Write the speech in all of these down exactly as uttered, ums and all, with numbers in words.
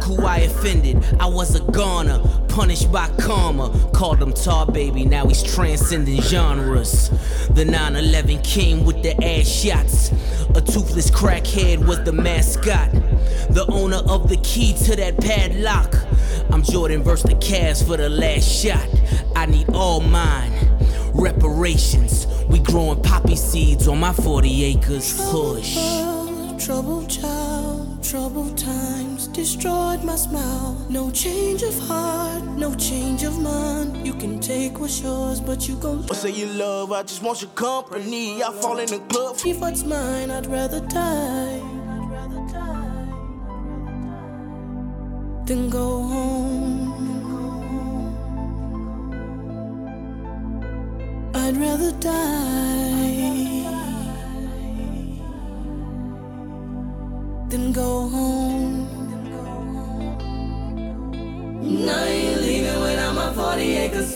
who I offended. I was a goner, punished by karma. Called him Tar Baby, now he's transcending genres. The nine eleven king with the ass shots. A toothless crackhead was the mascot. The owner of the key to that padlock. I'm Jordan versus the Cavs for the last shot. I need all mine. Reparations. We growing poppy seeds on my forty acres. Push. Troubled child, troubled times destroyed my smile. No change of heart, no change of mind. You can take what's yours, but you gon' I say you love, I just want your company. I fall in the club. If what's mine, I'd rather die than go home. I'd rather die than go home. And I ain't leaving without my forty acres.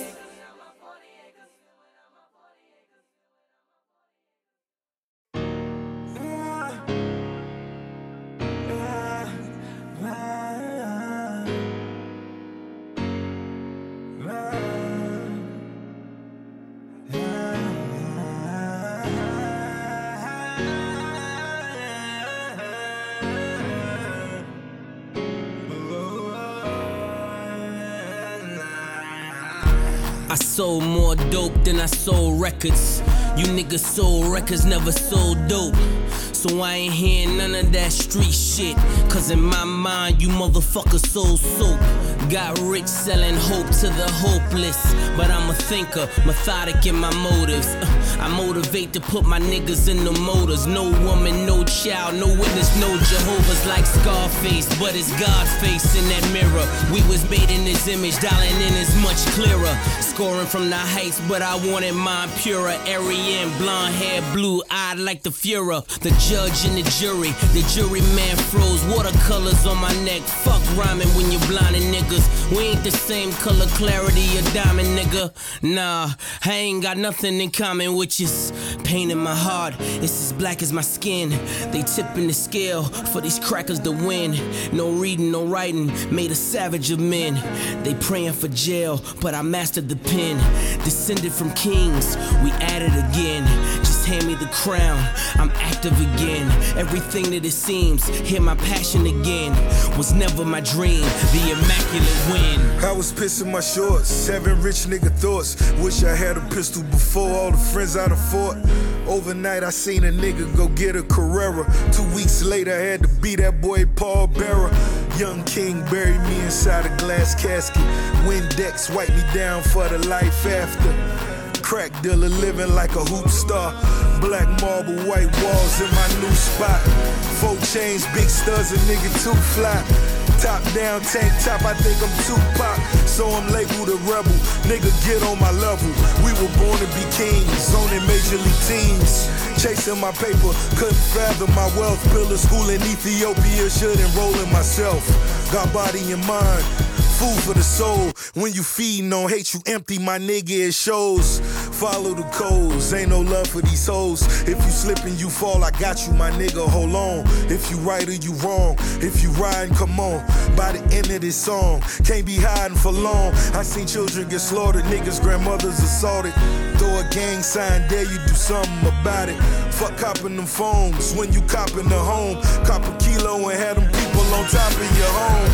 I sold more dope than I sold records. You niggas sold records, never sold dope. So I ain't hearing none of that street shit. Cause in my mind, you motherfuckers sold soap. Got rich selling hope to the hopeless. But I'm a thinker, methodic in my motives. uh, I motivate to put my niggas in the motors. No woman, no child, no witness, no Jehovah's like Scarface. But it's God's face in that mirror. We was made in his image, dialing in is much clearer. Scoring from the heights, but I wanted mine purer. Aryan, blonde hair, blue eyed like the Fuhrer. The judge and the jury, the juryman froze. Watercolors on my neck, fuck rhyming when you're blinding niggas. We ain't the same color, clarity, a diamond nigga. Nah, I ain't got nothing in common with you. Pain in my heart, it's as black as my skin. They tipping the scale for these crackers to win. No reading, no writing, made a savage of men. They praying for jail, but I mastered the pen. Descended from kings, we at it again. Just hand me the crown, I'm active again. Everything that it seems, hear my passion again. Was never my dream, the immaculate win. I was pissing my shorts, seven rich nigga thoughts. Wish I had a pistol before all the friends I'd have fought. Overnight I seen a nigga go get a Carrera. Two weeks later I had to be that boy Paul Bearer. Young King buried me inside a glass casket. Windex wiped me down for the life after. Crack dealer living like a hoop star. Black marble, white walls in my new spot. Four chains, big studs, a nigga too fly. Top down, tank top, I think I'm Tupac. So I'm labeled a rebel, nigga get on my level. We were born to be kings, owning major league teams. Chasing my paper, couldn't fathom my wealth. Build a school in Ethiopia, should enroll in myself. Got body and mind, food for the soul. When you feeding on hate, you empty, my nigga, it shows. Follow the codes, ain't no love for these hoes. If you slip and you fall, I got you, my nigga, hold on. If you right or you wrong, if you riding, come on. By the end of this song, can't be hiding for long. I seen children get slaughtered, niggas, grandmothers assaulted. Throw a gang sign, dare you do something about it. Fuck copping them phones when you copping the home. Cop a kilo and had them people on top of your home.